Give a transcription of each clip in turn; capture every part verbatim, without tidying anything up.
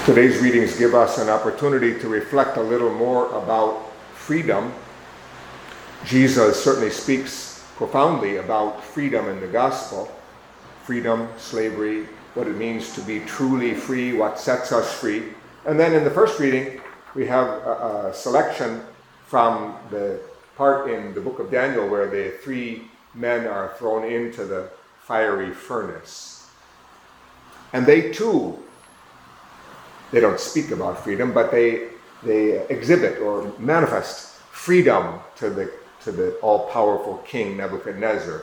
Today's readings give us an opportunity to reflect a little more about freedom. Jesus certainly speaks profoundly about freedom in the gospel. Freedom, slavery, what it means to be truly free, what sets us free. And then in the first reading, we have a, a selection from the part in the book of Daniel where the three men are thrown into the fiery furnace. And they too, they don't speak about freedom, but they they exhibit or manifest freedom to the to the all-powerful king Nebuchadnezzar.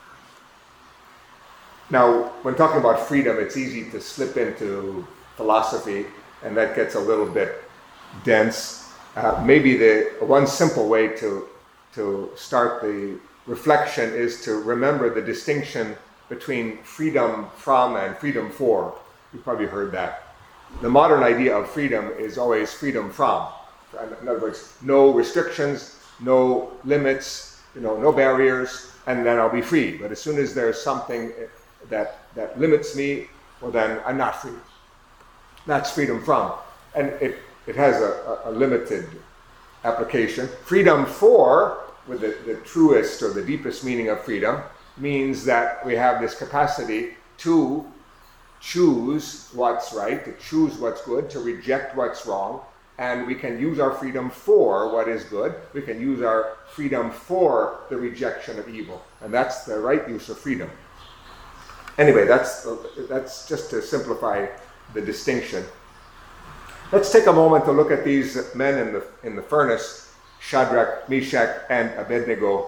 Now, when talking about freedom, it's easy to slip into philosophy, and that gets a little bit dense. Uh, maybe the one simple way to to start the reflection is to remember the distinction between freedom from and freedom for. You've probably heard that. The modern idea of freedom is always freedom from. In other words, no restrictions, no limits, you know, no barriers, and then I'll be free. But as soon as there's something that that limits me, well then I'm not free. That's freedom from. And it, it has a, a limited application. Freedom for, with the, the truest or the deepest meaning of freedom, means that we have this capacity to choose what's right, to choose what's good, to reject what's wrong, and we can use our freedom for what is good. We can use our freedom for the rejection of evil, and that's the right use of freedom. Anyway, that's that's just to simplify the distinction. Let's take a moment to look at these men in the in the furnace, Shadrach, Meshach, and Abednego.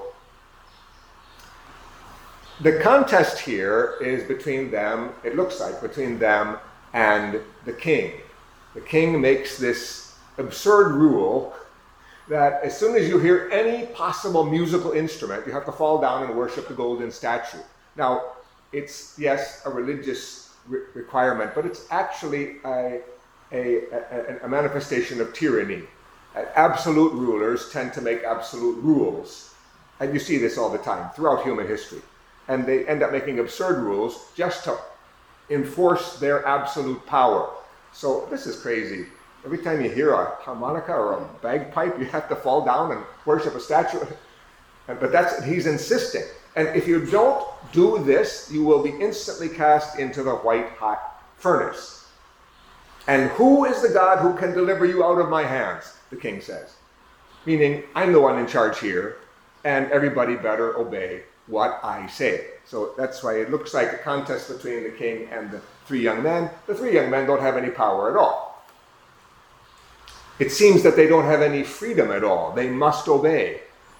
The contest here is between them, it looks like, between them and the king. The king makes this absurd rule that as soon as you hear any possible musical instrument, you have to fall down and worship the golden statue. Now, it's, yes, a religious re- requirement, but it's actually a, a, a, a manifestation of tyranny. Absolute rulers tend to make absolute rules. And you see this all the time throughout human history. And they end up making absurd rules just to enforce their absolute power. So this is crazy. Every time you hear a harmonica or a bagpipe, you have to fall down and worship a statue. But that's, he's insisting. And if you don't do this, you will be instantly cast into the white hot furnace. And who is the God who can deliver you out of my hands? The king says. Meaning, I'm the one in charge here, and everybody better obey what I say. So that's why it looks like a contest between the king and the three young men. The three young men don't have any power at all. It seems that they don't have any freedom at all. They must obey.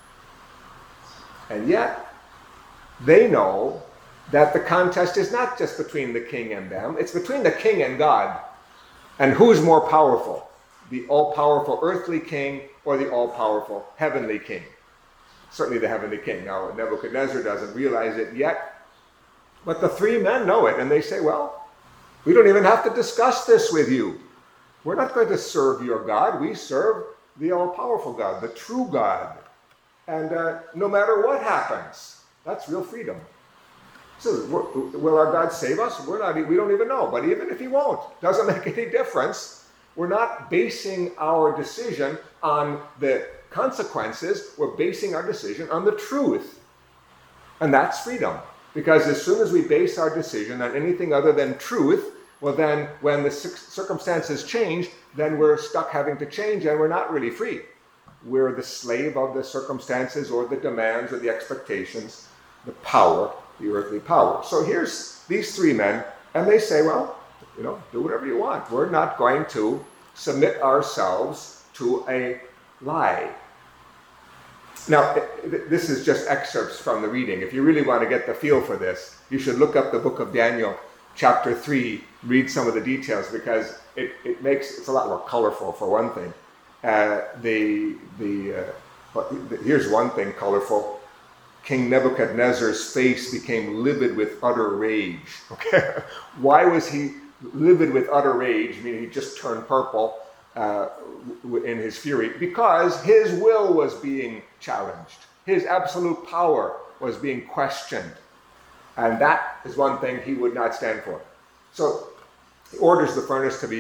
And yet, they know that the contest is not just between the king and them, it's between the king and God. And who's more powerful? The all-powerful earthly king or the all-powerful heavenly king? Certainly the heavenly king. Now, Nebuchadnezzar doesn't realize it yet, but the three men know it, and they say, well, we don't even have to discuss this with you. We're not going to serve your God. We serve the all-powerful God, the true God. And uh, no matter what happens, that's real freedom. So, will our God save us? We're not, we don't even know. But even if he won't, doesn't make any difference. We're not basing our decision on the consequences. We're basing our decision on the truth. And that's freedom. Because as soon as we base our decision on anything other than truth, well then, when the circumstances change, then we're stuck having to change and we're not really free. We're the slave of the circumstances or the demands or the expectations, the power, the earthly power. So here's these three men, and they say, well, you know, do whatever you want. We're not going to submit ourselves to a lie. Now, this is just excerpts from the reading. If you really want to get the feel for this, you should look up the book of Daniel, chapter three, read some of the details, because it, it makes, it's a lot more colorful, for one thing. Uh, the, the, uh, well, here's one thing colorful. King Nebuchadnezzar's face became livid with utter rage. Okay, why was he livid with utter rage? I mean, he just turned purple uh, in his fury, because his will was being challenged. His absolute power was being questioned. And that is one thing he would not stand for. So he orders the furnace to be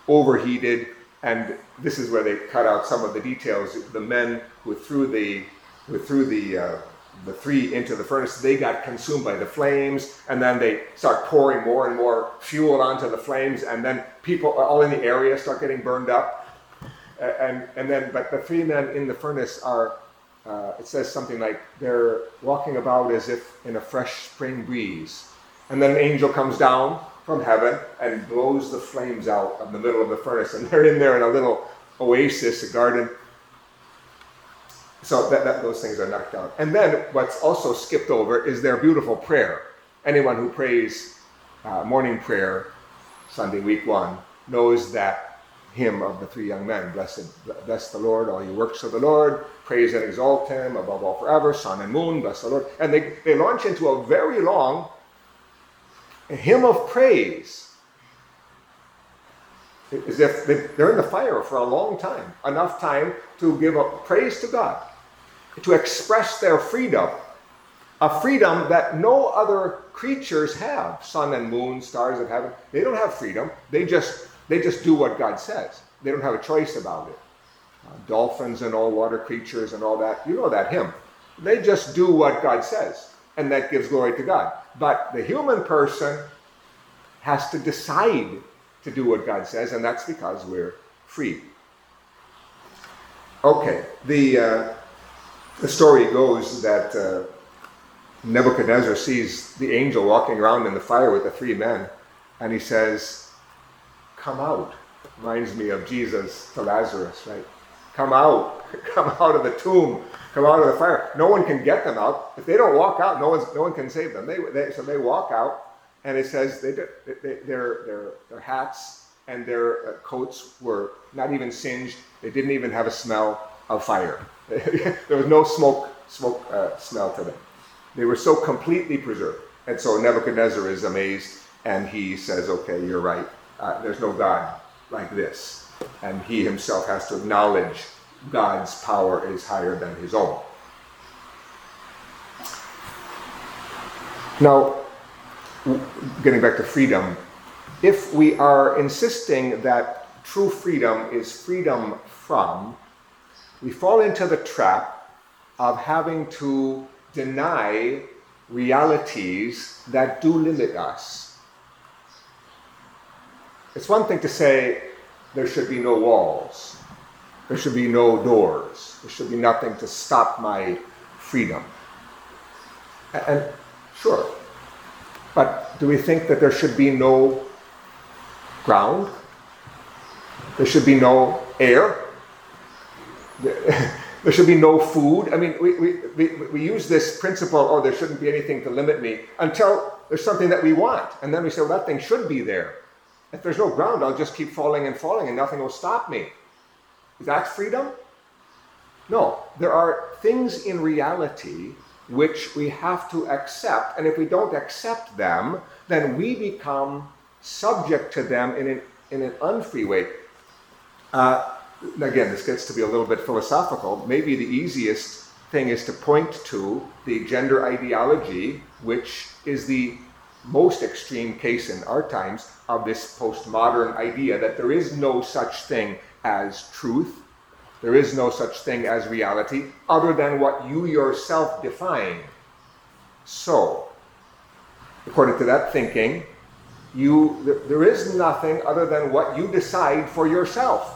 overheated, and this is where they cut out some of the details. The men who threw the who threw the uh, the three into the furnace, they got consumed by the flames, and then they start pouring more and more fuel onto the flames, and then people all in the area start getting burned up. And and then, but the three men in the furnace are, uh, it says something like they're walking about as if in a fresh spring breeze. And then an angel comes down from heaven and blows the flames out of the middle of the furnace, and they're in there in a little oasis, a garden. So that, that those things are knocked out. And then what's also skipped over is their beautiful prayer. Anyone who prays uh, morning prayer Sunday week one knows that hymn of the three young men. Blessed, bless the Lord, all you works of the Lord. Praise and exalt him above all forever. Sun and moon, bless the Lord. And they, they launch into a very long hymn of praise. As if they're in the fire for a long time. Enough time to give up praise to God. To express their freedom, a freedom that no other creatures have. Sun and moon, stars of heaven, they don't have freedom. They just they just do what God says. They don't have a choice about it. Uh, dolphins and all water creatures and all that, you know that hymn. They just do what God says, and that gives glory to God. But the human person has to decide to do what God says, and that's because we're free. Okay, the uh, The story goes that uh, Nebuchadnezzar sees the angel walking around in the fire with the three men, and he says, "Come out." Reminds me of Jesus to Lazarus, right? Come out. Come out of the tomb. Come out of the fire. No one can get them out. If they don't walk out, no one's, no one can save them. They, they, so they walk out, and it says they, they, their, their, their hats and their coats were not even singed. They didn't even have a smell of fire. There was no smoke smoke uh, smell to them. They were so completely preserved. And so Nebuchadnezzar is amazed, and he says, okay, you're right. Uh, there's no God like this. And he himself has to acknowledge God's power is higher than his own. Now, getting back to freedom, if we are insisting that true freedom is freedom from, we fall into the trap of having to deny realities that do limit us. It's one thing to say there should be no walls, there should be no doors, there should be nothing to stop my freedom. And sure, but do we think that there should be no ground? There should be no air? There should be no food. I mean, we, we, we, we use this principle, oh, there shouldn't be anything to limit me, until there's something that we want. And then we say, well, that thing should be there. If there's no ground, I'll just keep falling and falling and nothing will stop me. Is that freedom? No. There are things in reality which we have to accept. And if we don't accept them, then we become subject to them in an, in an unfree way. Uh, Again, this gets to be a little bit philosophical. Maybe the easiest thing is to point to the gender ideology, which is the most extreme case in our times of this postmodern idea that there is no such thing as truth, there is no such thing as reality, other than what you yourself define. So, according to that thinking, you there, there is nothing other than what you decide for yourself.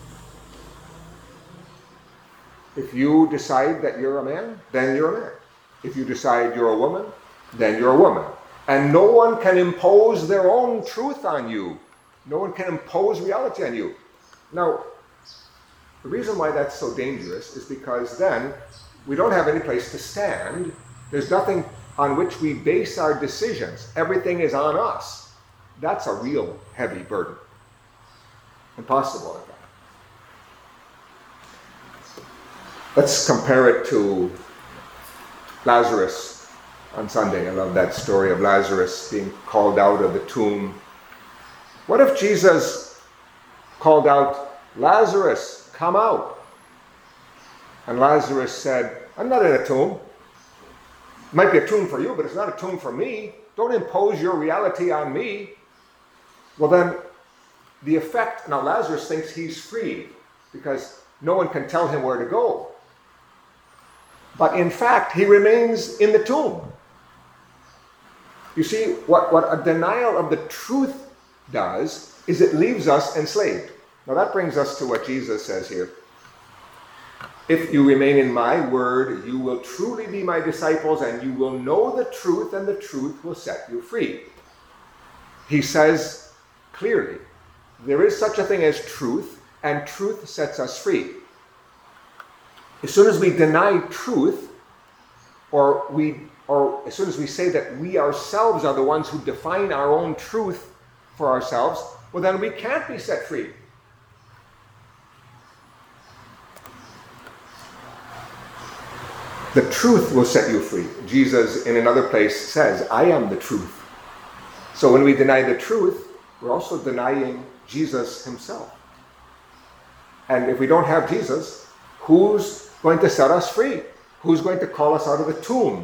If you decide that you're a man, then you're a man. If you decide you're a woman, then you're a woman. And no one can impose their own truth on you. No one can impose reality on you. Now, the reason why that's so dangerous is because then we don't have any place to stand. There's nothing on which we base our decisions. Everything is on us. That's a real heavy burden. Impossible, in fact. Let's compare it to Lazarus on Sunday. I love that story of Lazarus being called out of the tomb. What if Jesus called out, Lazarus, come out? And Lazarus said, I'm not in a tomb. It might be a tomb for you, but it's not a tomb for me. Don't impose your reality on me. Well then, the effect, now Lazarus thinks he's free because no one can tell him where to go. But in fact, he remains in the tomb. You see, what, what a denial of the truth does is it leaves us enslaved. Now that brings us to what Jesus says here. If you remain in my word, you will truly be my disciples, and you will know the truth, and the truth will set you free. He says clearly, there is such a thing as truth, and truth sets us free. As soon as we deny truth, or we, or as soon as we say that we ourselves are the ones who define our own truth for ourselves, well then we can't be set free. The truth will set you free. Jesus in another place says, I am the truth. So when we deny the truth, we're also denying Jesus himself. And if we don't have Jesus, who's going to set us free? Who's going to call us out of the tomb?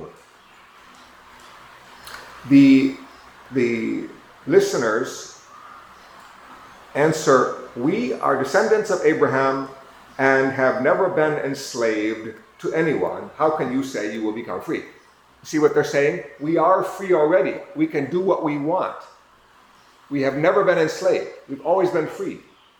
The, the listeners answer, we are descendants of Abraham and have never been enslaved to anyone. How can you say you will become free? See what they're saying? We are free already. We can do what we want. We have never been enslaved. We've always been free.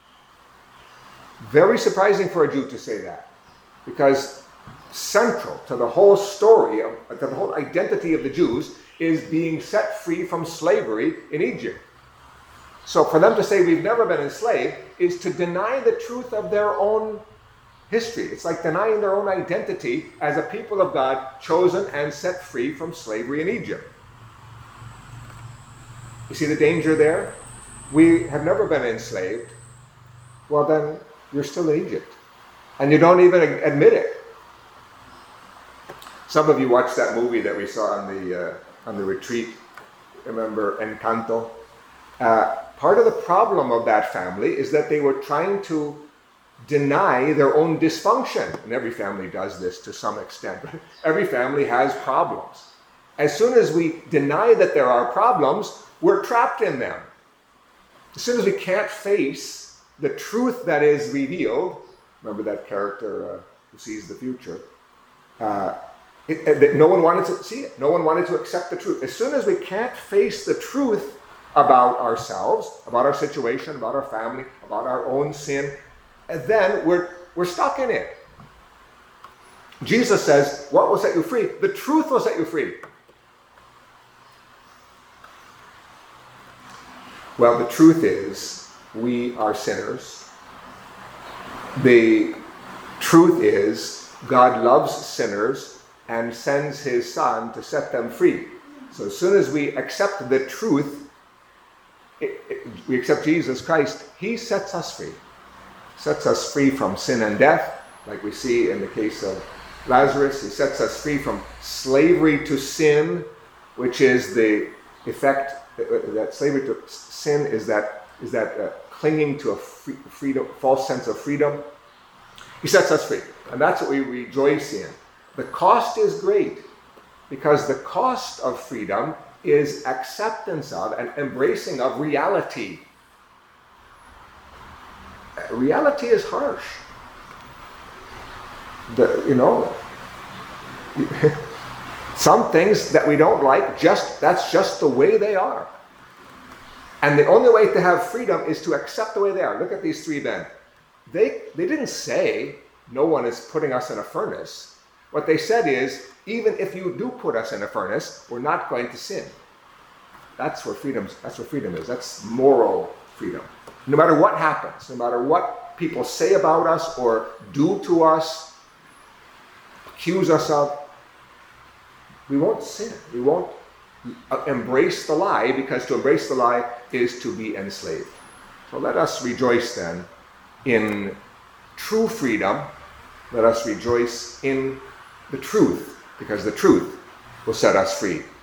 Very surprising for a Jew to say that, because central to the whole story, of, to the whole identity of the Jews, is being set free from slavery in Egypt. So for them to say we've never been enslaved is to deny the truth of their own history. It's like denying their own identity as a people of God, chosen and set free from slavery in Egypt. You see the danger there? We have never been enslaved. Well, then you're still in Egypt. And you don't even admit it. Some of you watched that movie that we saw on the, uh, on the retreat. Remember Encanto? Uh, part of the problem of that family is that they were trying to deny their own dysfunction. And every family does this to some extent. Every family has problems. As soon as we deny that there are problems, we're trapped in them. As soon as we can't face the truth that is revealed, remember that character uh, who sees the future, uh, it, it, no one wanted to see it. No one wanted to accept the truth. As soon as we can't face the truth about ourselves, about our situation, about our family, about our own sin, and then we're, we're stuck in it. Jesus says, what will set you free? The truth will set you free. Well, the truth is, we are sinners. The truth is, God loves sinners and sends his Son to set them free. So as soon as we accept the truth, it, it, we accept Jesus Christ, he sets us free. Sets us free from sin and death, like we see in the case of Lazarus. He sets us free from slavery to sin, which is the effect, that slavery to sin is that, is that uh, clinging to a free, freedom, false sense of freedom. He sets us free, and that's what we rejoice in. The cost is great, because the cost of freedom is acceptance of and embracing of reality. Reality is harsh. The, you know, some things that we don't like, just that's just the way they are. And the only way to have freedom is to accept the way they are. Look at these three men. They, they didn't say, no one is putting us in a furnace. What they said is, even if you do put us in a furnace, we're not going to sin. That's where freedom, that's where freedom is. That's moral freedom. No matter what happens, no matter what people say about us or do to us, accuse us of, we won't sin. We won't embrace the lie, because to embrace the lie is to be enslaved. So let us rejoice then in true freedom. Let us rejoice in the truth, because the truth will set us free.